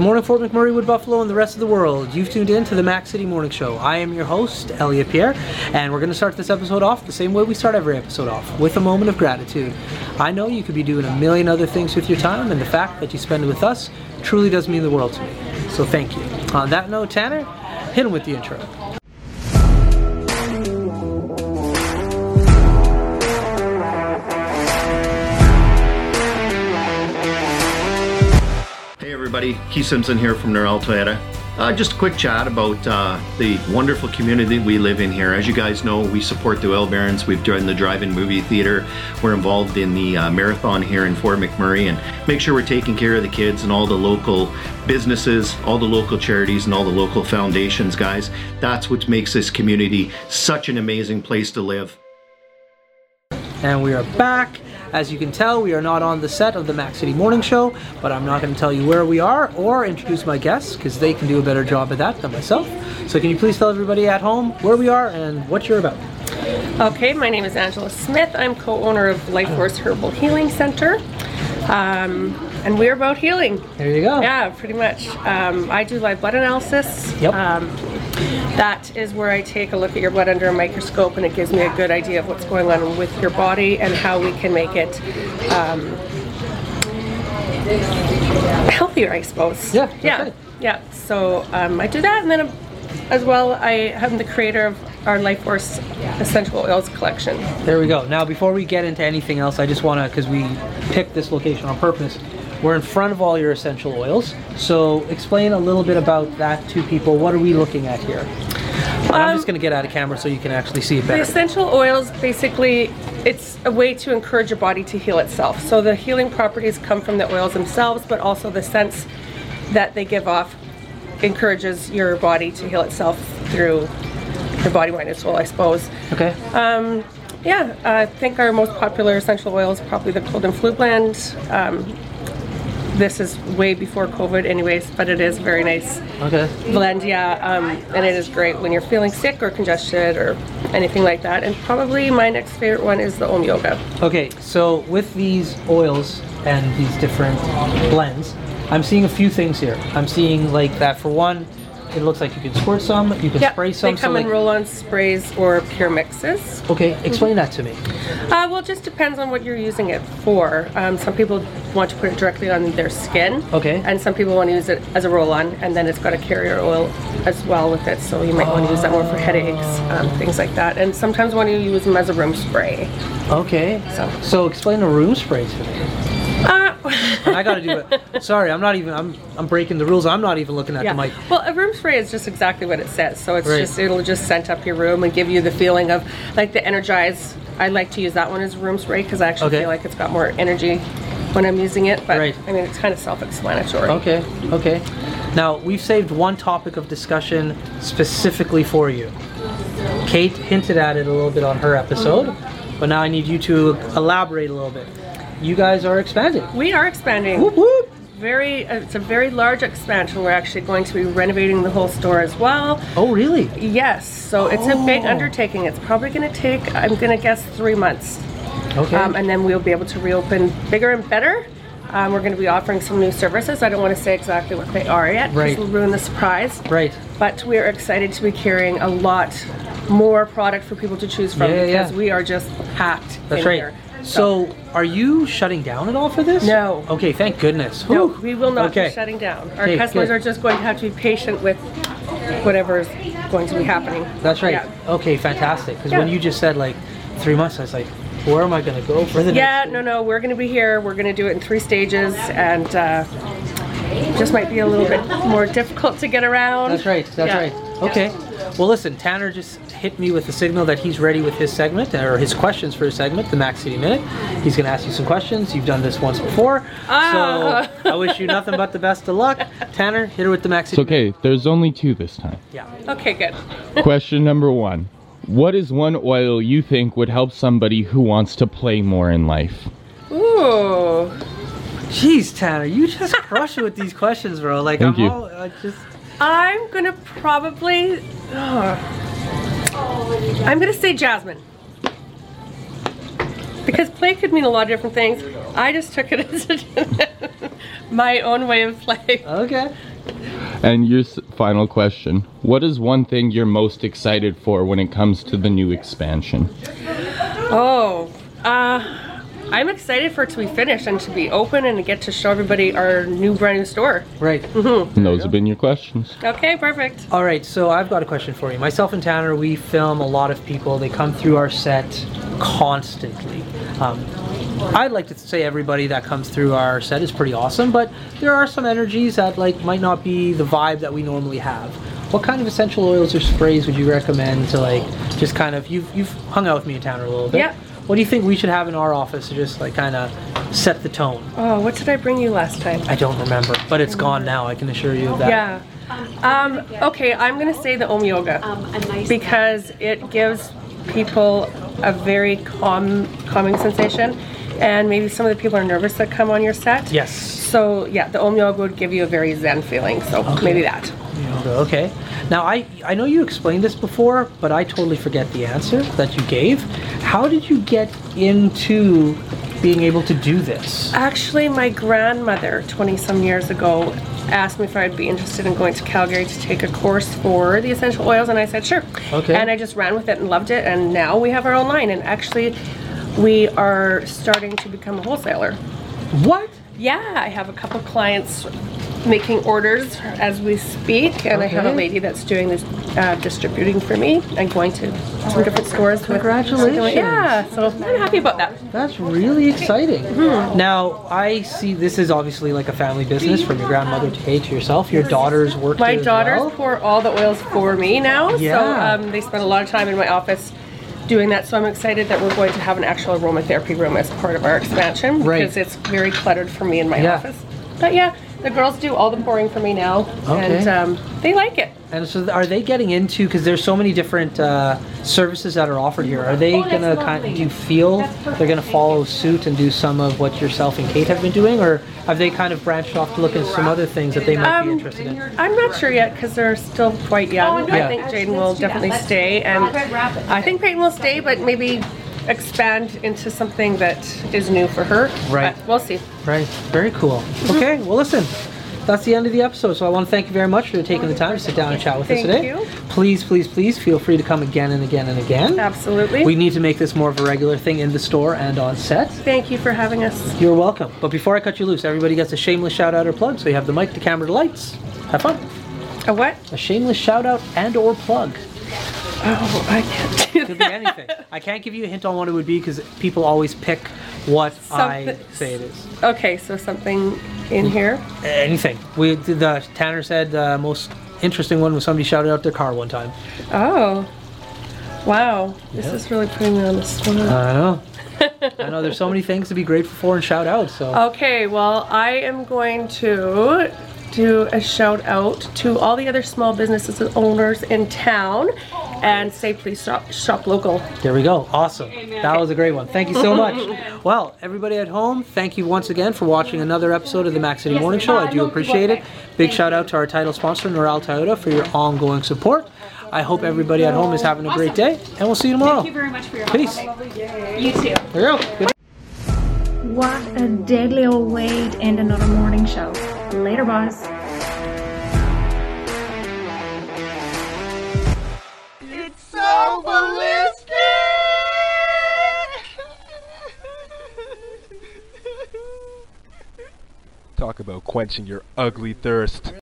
morning, Fort McMurray, Wood Buffalo, and the rest of the world. You've tuned in to the Mac City Morning Show. I am your host, Elliot Pierre, and we're going to start this episode off the same way we start every episode off, with a moment of gratitude. I know you could be doing a million other things with your time, and the fact that you spend it with us truly does mean the world to me. So thank you. On that note, Tanner, hit him with the intro. Everybody, Keith Simpson here from Norel Toyota. Just a quick chat about the wonderful community we live in here. As you guys know, we support the Oil Barons. We've done the drive-in movie theater. We're involved in the marathon here in Fort McMurray, and make sure we're taking care of the kids and all the local businesses, all the local charities, and all the local foundations, guys. That's what makes this community such an amazing place to live. And we are back. As you can tell, we are not on the set of the Mac City Morning Show, but I'm not going to tell you where we are or introduce my guests because they can do a better job at that than myself. So can you please tell everybody at home where we are and what you're about? Okay, my name is Angela Smith. I'm co-owner of Life Force Herbal Healing Center. And we're about healing. There you go. Yeah, pretty much. I do live blood analysis. Yep. That is where I take a look at your blood under a microscope, and it gives me a good idea of what's going on with your body and how we can make it healthier, I suppose. Yeah. Yeah. Yeah. So I do that, and then as well, I am the creator of our Life Force Essential Oils collection. There we go. Now, before we get into anything else, I just want to, because we picked this location on purpose, we're in front of all your essential oils. So explain a little bit about that to people. What are we looking at here? And I'm just going to get out of camera so you can actually see it better. The essential oils, basically, it's a way to encourage your body to heal itself. So the healing properties come from the oils themselves, but also the scents that they give off encourages your body to heal itself through your body, mind, and soul, I suppose. Okay. Yeah, I think our most popular essential oil is probably the Cold and Flu blend. This is way before COVID anyways, but it is very nice blend, yeah, and it is great when you're feeling sick or congested or anything like that. And probably my next favorite one is the Om Yoga. Okay, so with these oils and these different blends, I'm seeing a few things here. I'm seeing like that for one, it looks like you can squirt some, you can spray some. They come in roll-on sprays or pure mixes. Okay, explain that to me. Well, it just depends on what you're using it for. Some people want to put it directly on their skin. Okay. And some people want to use it as a roll-on, and then it's got a carrier oil as well with it, so you might want to use that more for headaches, things like that. And sometimes want to use them as a room spray. Okay. So explain the room spray to me. And I gotta do it. Sorry, I'm breaking the rules. I'm not even looking at the mic. Well, a room spray is just exactly what it says. So it's it'll just scent up your room and give you the feeling of like the Energize. I like to use that one as a room spray because I actually feel like it's got more energy when I'm using it. But I mean, it's kind of self-explanatory. Okay. Now, we've saved one topic of discussion specifically for you. Kate hinted at it a little bit on her episode, but now I need you to elaborate a little bit. You guys are expanding. We are expanding. Whoop, whoop. It's a very large expansion. We're actually going to be renovating the whole store as well. Oh, really? Yes. So it's a big undertaking. It's probably going to take, I'm going to guess, 3 months. Okay. And then we'll be able to reopen bigger and better. We're going to be offering some new services. I don't want to say exactly what they are yet because we'll ruin the surprise. Right. But we're excited to be carrying a lot more product for people to choose from because we are just packed in here. So, are you shutting down at all for this? No. Okay, thank goodness. No, we will not be shutting down. Our customers are just going to have to be patient with whatever's going to be happening. That's right. Yeah. Okay, fantastic. Because when you just said like 3 months, I was like, where am I going to go for the next? No, we're going to be here. We're going to do it in 3 stages, and just might be a little bit more difficult to get around. That's right. Okay. Well, listen, Tanner just hit me with the signal that he's ready with his segment, or his questions for his segment, the Mac City Minute. He's going to ask you some questions. You've done this once before. So I wish you nothing but the best of luck. Tanner, hit her with the Mac City Minute. It's okay. There's only 2 this time. Yeah. Okay, good. Question number 1. What is one oil you think would help somebody who wants to play more in life? Ooh. Jeez, Tanner, you just crush it with these questions, bro. Like, Thank you. I'm gonna probably, I'm gonna say jasmine. Because play could mean a lot of different things. I just took it as my own way of play. Okay. And your final question. What is one thing you're most excited for when it comes to the new expansion? I'm excited for it to be finished and to be open and to get to show everybody our new brand new store. Right. And those have been your questions. Okay, perfect. All right, so I've got a question for you. Myself and Tanner, we film a lot of people. They come through our set constantly. I'd like to say everybody that comes through our set is pretty awesome, but there are some energies that might not be the vibe that we normally have. What kind of essential oils or sprays would you recommend to just kind of, you've hung out with me and Tanner a little bit. Yeah. What do you think we should have in our office to just kind of set the tone? Oh, what did I bring you last time? I don't remember, but it's gone now, I can assure you of that. Yeah. Okay, I'm gonna say the Om Yoga because it gives people a very calming sensation, and maybe some of the people are nervous that come on your set. Yes. So yeah, the Om Yoga would give you a very zen feeling, so maybe that. Okay. Now, I know you explained this before, but I totally forget the answer that you gave. How did you get into being able to do this? Actually, my grandmother, 20-some years ago, asked me if I'd be interested in going to Calgary to take a course for the essential oils, and I said sure. Okay. And I just ran with it and loved it, and now we have our own line, and actually we are starting to become a wholesaler. What? Yeah, I have a couple clients making orders as we speak, and I have a lady that's doing this distributing for me and going to some different stores. Congratulations. Yeah, so I'm happy about that. That's really exciting. Now, I see this is obviously like a family business from your grandmother to Kate to yourself. Your daughters work My here as daughters well? pour all the oils for me now, Yeah. so they spend a lot of time in my office doing that, so I'm excited that we're going to have an actual aromatherapy room as part of our expansion because it's very cluttered for me in my office. But yeah, the girls do all the pouring for me now, and they like it. And so are they getting into, because there's so many different services that are offered here, are they going to do you feel they're going to follow suit and do some of what yourself and Kate have been doing, or have they kind of branched off to look into some other things that they might be interested in? I'm not sure yet because they're still quite young. I think Jaden will definitely stay, and I think Peyton will stay, but maybe expand into something that is new for her. Right. But we'll see. Right. Very cool. Okay, well listen, that's the end of the episode, so I want to thank you very much for taking the time to sit down and chat with us today. Thank you. Please, please, please feel free to come again and again and again. Absolutely. We need to make this more of a regular thing in the store and on set. Thank you for having us. You're welcome. But before I cut you loose, everybody gets a shameless shout out or plug, so you have the mic, the camera, the lights. Have fun. A what? A shameless shout out and or plug. Oh, I can't do Could be anything. I can't give you a hint on what it would be because people always pick what I say it is. Okay, so something in here. Anything. Tanner said the most interesting one was somebody shouted out their car one time. Oh, wow. This is really putting me on the spot. I know. I know there's so many things to be grateful for and shout out. So. Okay, well, I am going to do a shout out to all the other small businesses and owners in town and say please shop local. There we go. Awesome. That was a great one. Thank you so much. Well, everybody at home, thank you once again for watching another episode of the Mac City Morning Show. I do appreciate it. Big shout out to our title sponsor, Norel Toyota, for your ongoing support. I hope everybody at home is having a great day, and we'll see you tomorrow. Thank you very much for your Peace. Have a lovely day. You too. There you go. Good. What a deadly old way to end another morning show. Later, boss. It's so ballistic! Talk about quenching your ugly thirst.